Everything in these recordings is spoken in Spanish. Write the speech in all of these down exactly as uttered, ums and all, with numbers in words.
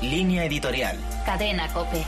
Línea editorial. Cadena COPE.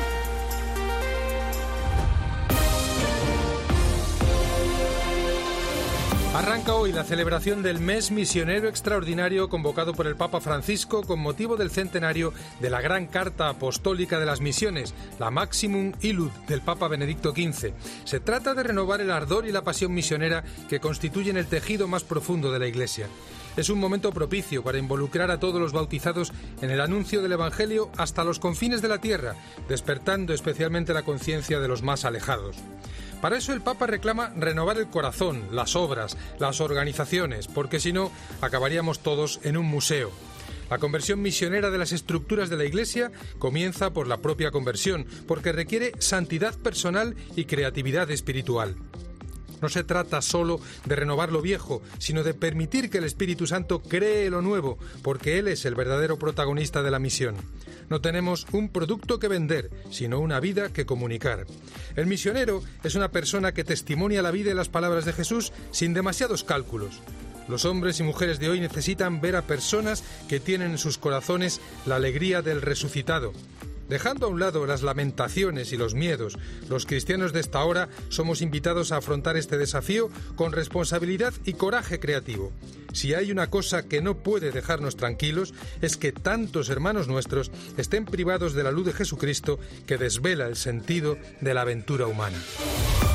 Arranca hoy la celebración del mes misionero extraordinario convocado por el Papa Francisco con motivo del centenario de la gran carta apostólica de las misiones, la Maximum Illud del Papa Benedicto quince. Se trata de renovar el ardor y la pasión misionera que constituyen el tejido más profundo de la Iglesia. Es un momento propicio para involucrar a todos los bautizados en el anuncio del Evangelio hasta los confines de la tierra, despertando especialmente la conciencia de los más alejados. Para eso el Papa reclama renovar el corazón, las obras, las organizaciones, porque si no, acabaríamos todos en un museo. La conversión misionera de las estructuras de la Iglesia comienza por la propia conversión, porque requiere santidad personal y creatividad espiritual. No se trata solo de renovar lo viejo, sino de permitir que el Espíritu Santo cree lo nuevo, porque Él es el verdadero protagonista de la misión. No tenemos un producto que vender, sino una vida que comunicar. El misionero es una persona que testimonia la vida y las palabras de Jesús sin demasiados cálculos. Los hombres y mujeres de hoy necesitan ver a personas que tienen en sus corazones la alegría del resucitado. Dejando a un lado las lamentaciones y los miedos, los cristianos de esta hora somos invitados a afrontar este desafío con responsabilidad y coraje creativo. Si hay una cosa que no puede dejarnos tranquilos, es que tantos hermanos nuestros estén privados de la luz de Jesucristo que desvela el sentido de la aventura humana.